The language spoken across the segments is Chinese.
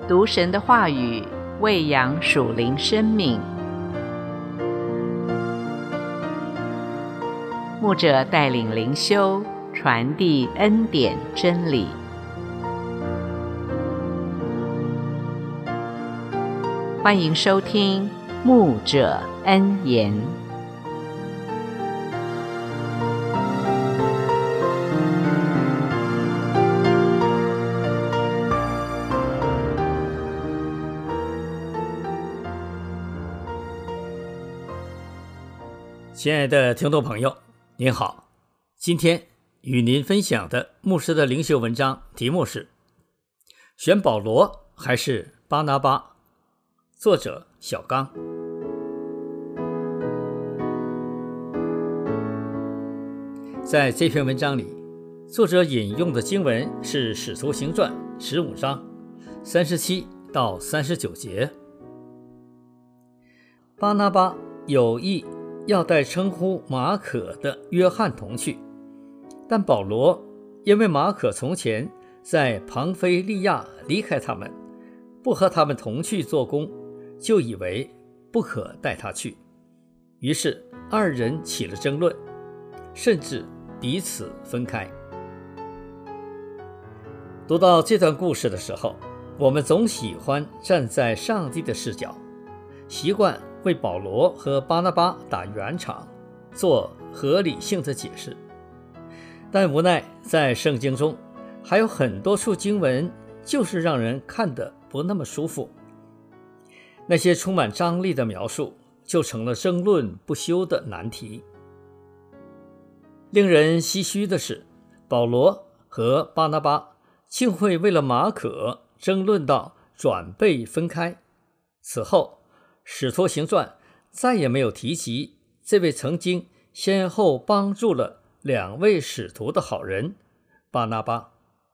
读神的话语，喂养属灵生命。牧者带领灵修，传递恩典真理。欢迎收听牧者恩言。 亲爱的听众朋友，您好，今天与您分享的牧师的灵修文章题目是选保罗还是巴拿巴，作者小刚。在这篇文章里，作者引用的经文是使徒行传15章37到39节。巴拿巴有意要带称呼马可的约翰同去，但保罗因为马可从前在庞菲利亚离开他们，不和他们同去做工，就以为不可带他去，于是二人起了争论，甚至彼此分开。读到这段故事的时候，我们总喜欢站在上帝的视角，习惯为保罗和巴拿巴打圆场，做合理性的解释。但无奈在圣经中还有很多处经文就是让人看得不那么舒服，那些充满张力的描述就成了争论不休的难题。令人唏嘘的是，保罗和巴拿巴竟会为了马可争论到转背分开。此后使徒行传再也没有提及这位曾经先后帮助了2位使徒的好人巴拿巴。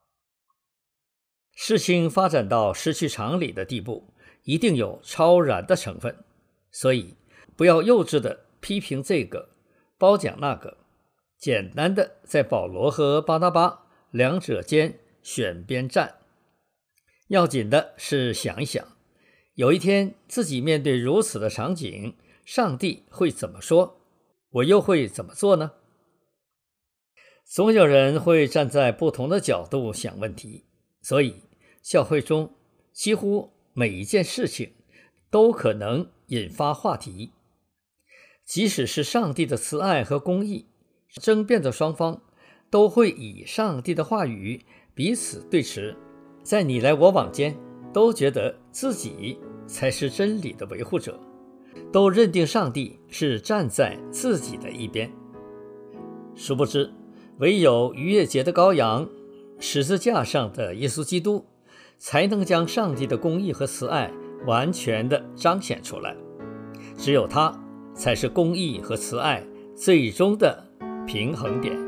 事情发展到失去常理的地步，一定有超然的成分，所以不要幼稚的批评这个，褒奖那个，简单的在保罗和巴拿巴两者间选边站。要紧的是想一想，有一天自己面对如此的场景，上帝会怎么说？我又会怎么做呢？总有人会站在不同的角度想问题，所以教会中几乎每一件事情都可能引发话题。即使是上帝的慈爱和公义，争辩的双方都会以上帝的话语彼此对持，在你来我往间都觉得自己才是真理的维护者，都认定上帝是站在自己的一边。殊不知，唯有逾越节的羔羊，十字架上的耶稣基督，才能将上帝的公义和慈爱完全地彰显出来。只有他才是公义和慈爱最终的平衡点。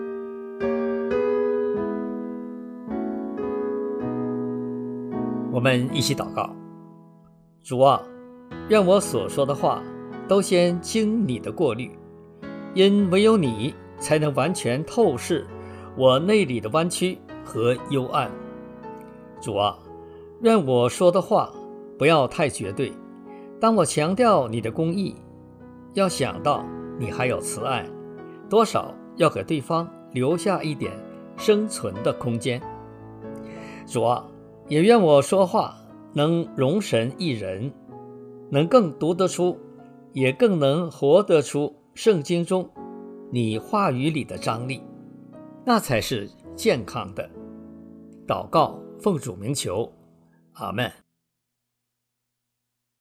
我们一起祷告。主啊，愿我所说的话都先经你的过滤，因唯有你才能完全透视我内里的弯曲和幽暗。主啊，愿我说的话不要太绝对，当我强调你的公义，要想到你还有慈爱，多少要给对方留下一点生存的空间。主啊，也愿我说话能容神一人，能更读得出，也更能活得出圣经中你话语里的张力，那才是健康的。祷告奉主名求，阿们。